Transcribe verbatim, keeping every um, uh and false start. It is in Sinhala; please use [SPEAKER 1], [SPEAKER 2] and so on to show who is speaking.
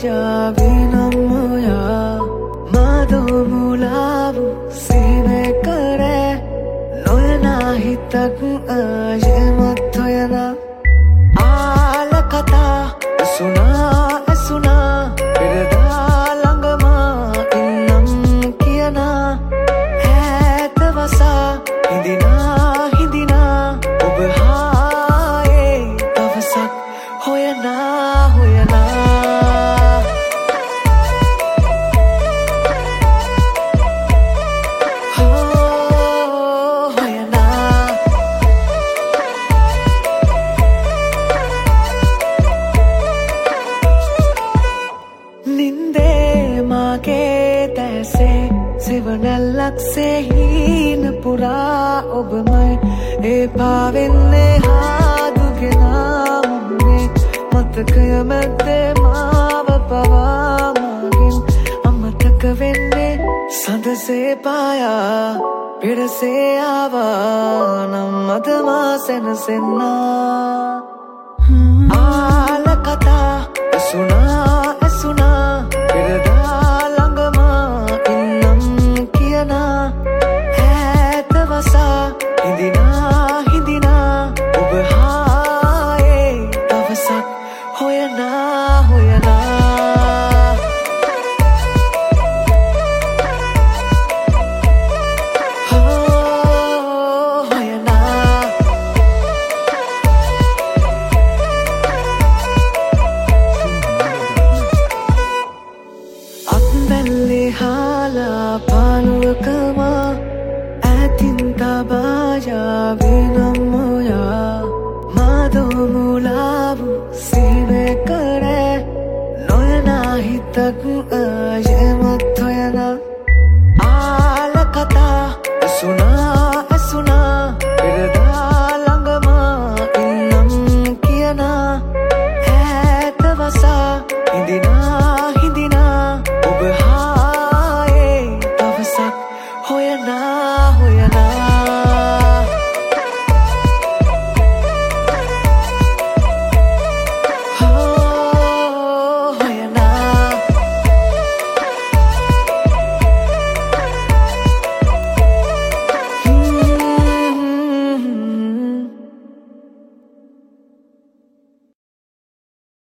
[SPEAKER 1] जावे नमोया मादो मुलाबु सीने करे नोयना हितक आजे मथोयना आल कथा सुना सुना फिरदा लंगमा इन्नम कियना ऐत वसा हिंदिना हिंदिना ඔබ හායේ දවසක් හොයනා හොයනා निंदे मागे तैसे सिवनलक से हीन पुरा ඔබමයි ඒ පාවෙන්නේ හාදුගෙන මුන්නේ මතකය මැද්දේ මාව පවා මගෙන් අමතක වෙන්නේ සඳසේ පායා පිරසේ ආවා නම් අද මා සැනසෙන්නා ආල කතා ඇසුනා ඇසුනා පිරදා ළඟමා ඉන්නම් කියනා ඈත වසා හිඳිනා හිඳිනා ඔබ හායේ දවසක් හොයනා හොයනා අත්වැල්ලේ හාලා පානුවකමා ඈතින් තබා යාවේ නමෝයා මාදෝ මුලාබු සීනේ කරේ නොයනා හිතක්